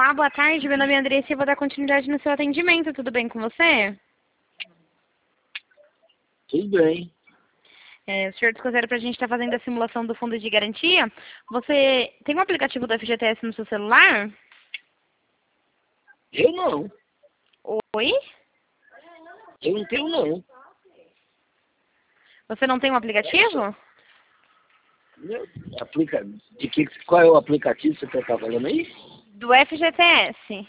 Olá, boa tarde. Meu nome é Andressa e eu vou dar continuidade no seu atendimento. Tudo bem com você? Tudo bem. O senhor desconsidera para a gente estar fazendo a simulação do fundo de garantia. Você tem um aplicativo do FGTS no seu celular? Eu não. Oi? Eu não tenho, não. Você não tem um aplicativo? Qual é o aplicativo que você está falando aí? Do FGTS.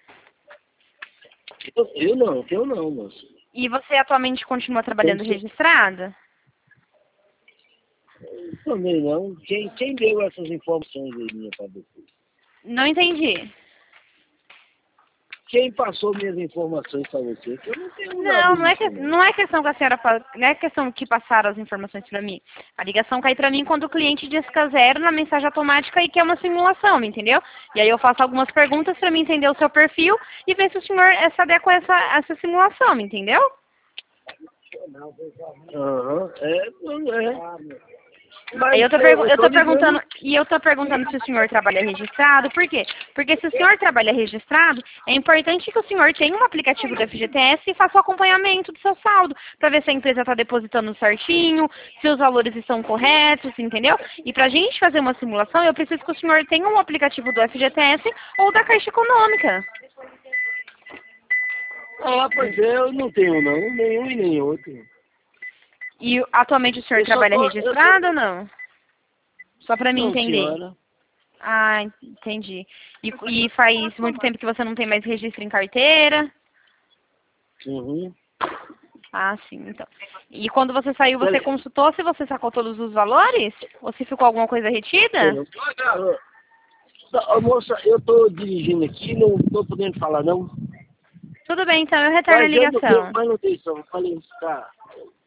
Eu não tenho, não, moço. E você atualmente continua trabalhando registrada? Também não. Quem deu essas informações aí minha para você? Não entendi. Quem passou minhas informações para você? Eu não tenho nada Não, disso, não é questão que a senhora não é questão que passaram as informações para mim. A ligação cai para mim quando o cliente disca zero na mensagem automática e quer uma simulação, me entendeu? E aí eu faço algumas perguntas para mim entender o seu perfil e ver se o senhor se adequa a essa simulação, me entendeu? Aham, não é. Aí eu tô perguntando, e eu tô perguntando se o senhor trabalha registrado, por quê? Porque se o senhor trabalha registrado, é importante que o senhor tenha um aplicativo do FGTS e faça o acompanhamento do seu saldo, para ver se a empresa está depositando certinho, se os valores estão corretos, entendeu? E pra gente fazer uma simulação, eu preciso que o senhor tenha um aplicativo do FGTS ou da Caixa Econômica. Pois é, eu não tenho, não. Nenhum e nem outro. E atualmente o senhor trabalha registrado ou não? Só para mim Não, entender. senhora. Ah, entendi. E faz muito tempo que você não tem mais registro em carteira? Uhum. Ah, sim, então. E quando você saiu, você consultou se você sacou todos os valores? Ou se ficou alguma coisa retida? Moça, eu estou dirigindo aqui, não estou podendo falar, não. Tudo bem, então eu retorno a ligação. Manutenção, falei, tá.